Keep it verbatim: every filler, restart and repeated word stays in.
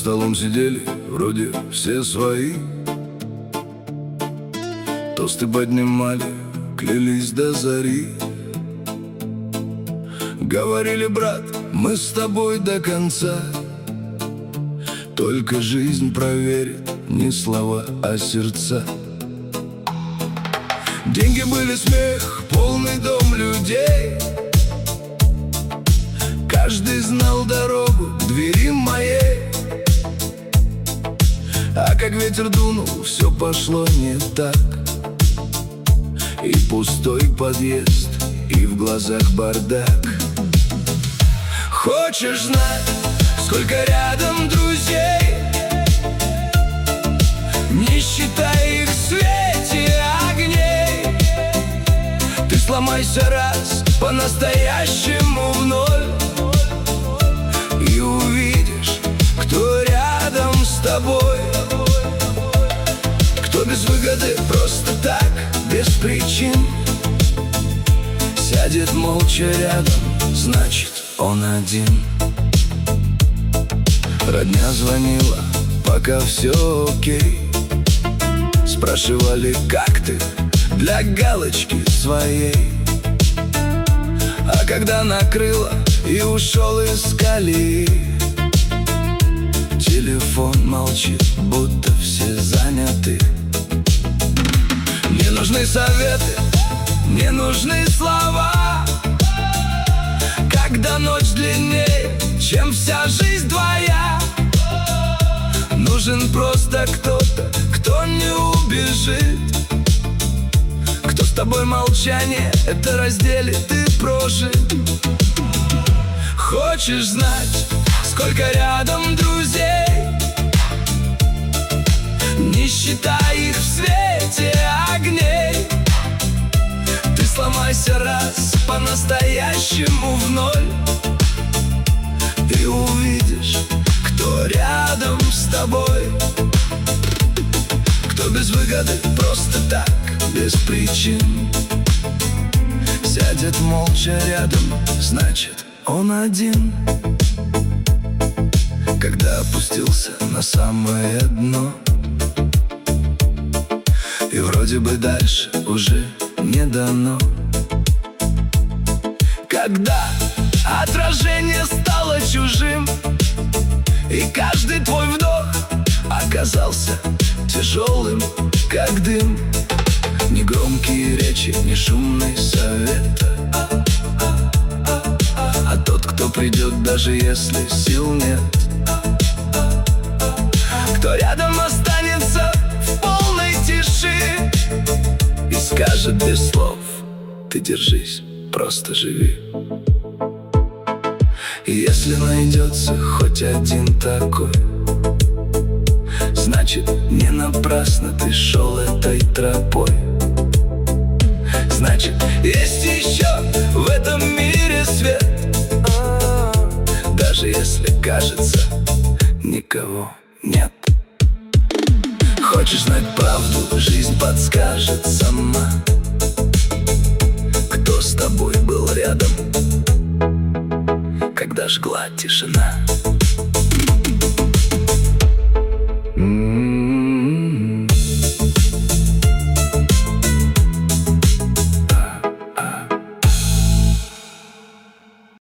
столом сидели, вроде все свои. Тосты поднимали, клялись до зари. Говорили: брат, мы с тобой до конца. Только жизнь проверит не слова, а сердца. Деньги были, смех, полный дом людей. Каждый знал дорогу к двери моей. А как ветер дунул, все пошло не так. И пустой подъезд, и в глазах бардак. Хочешь знать, сколько рядом друзей? Не считай их в свете огней. Ты сломайся раз по-настоящему в ноль, и увидишь, кто рядом с тобой. Кто без выгоды, просто так, без причин, сядет молча рядом, значит, он один. Родня звонила, пока все окей. Спрашивали: как ты, для галочки своей. А когда накрыло и ушел из колеи, телефон молчит, будто все заняты. Не нужны советы, не нужны слова, когда ночь длиннее, чем вся жизнь твоя. Нужен просто кто-то, кто не убежит, кто с тобой молчание это разделит и прожит. Хочешь знать, сколько рядом друзей? Не считай их в свете огней. Ты сломайся раз по-настоящему в ноль, и увидишь, кто рядом с тобой. Кто без выгоды, просто так, без причин, сядет молча рядом, значит, он один. Когда опустился на самое дно, и вроде бы дальше уже не дано. Когда отражение стало чужим, и каждый твой вдох оказался тяжелым, как дым. Ни громкие речи, ни шумный совет, а тот, кто придет, даже если сил нет. Кто рядом останется в полной тиши и скажет без слов: ты держись, просто живи. И если найдется хоть один такой, значит, не напрасно ты шел этой тропой. Значит, есть еще в этом мире свет, даже если кажется, никого нет. Хочешь знать правду, жизнь подскажет сама. Кто с тобой был рядом, когда жгла тишина? Mm-hmm.